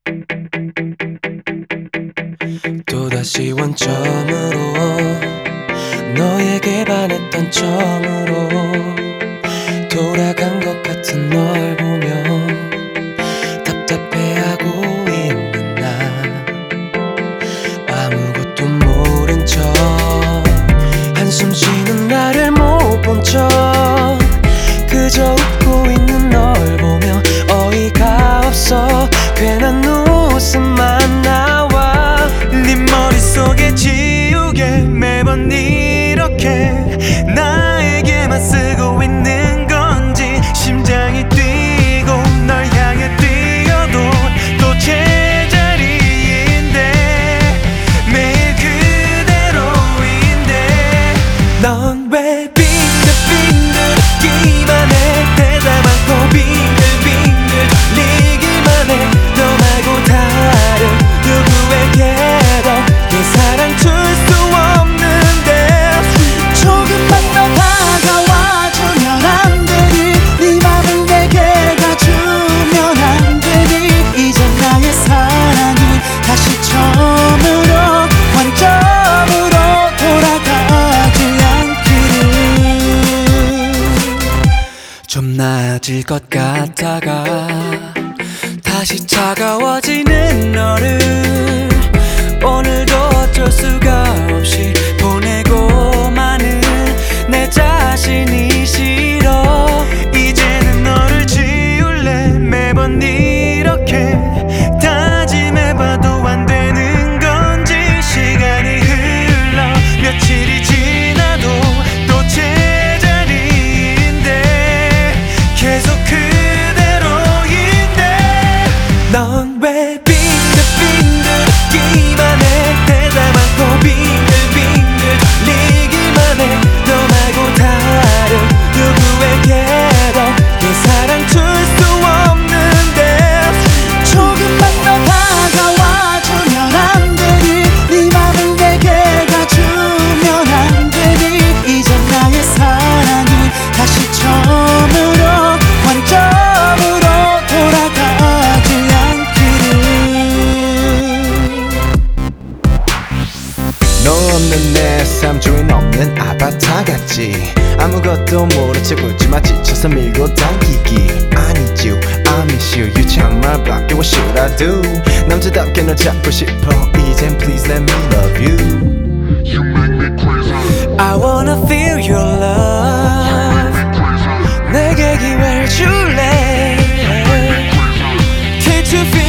또다시 원점으로 너에게 반했던 점으로 돌아간 것 같은 널 보며 답답해하고 있는 나 아무것도 모른 척 한숨 쉬는 나를 못 본 척 그저 웃고 있는 널 보며 어이가 없어 괜한 웃음만 나와 네 머릿속에 지우개 매번 이렇게 나에게만 쓰고 있는 건지 심장이 뛰고 널 향해 뛰어도 또 제자리인데 매일 그대로인데 넌 왜 빙글빙글기만 해 대답 않고 빙글빙글리기만 해 너 말고 다른 누구에게도 내 사랑 줄 수 없는데 조금만 더 다가와주면 안 되니 네 맘을 내게 가주면 안 되니 이제 나의 사랑이 다시 처음으로 원점으로 돌아가지 않기를 좀 나아질 것 같다가 다시 차가워지는 너를 오늘도 어쩔 수가 없이 보내고 마는 내 자신이 싫어 이제는 너를 지울래 매번 이렇게 다짐해봐도 안 되는 건지 시간이 흘러 며칠이 지나도 또 제자리인데 계속 그대로인데 넌 왜 빙글빙글기만 해 대답 않고 빙글빙글리기만 해 너 말고 다른 누구에게도 내 사랑 줄 수 없는데 조금만 더 다가와주면 안 되니 네 맘을 내게 가주면 안 되니 이제 나의 사랑이 다시 처음으로 원점으로 돌아가지 않기를 너 없는 내 삶 주인 없는 아바타 같지 아무것도 모른 척 웃지마 지쳐서 밀고 당기기 I need you, I miss you 유치한 말밖에 what should I do 남자답게 널 잡고 싶어 이젠 please let me love you You make me crazy. I wanna feel your love 내게 기회를 줄래 Can't you feel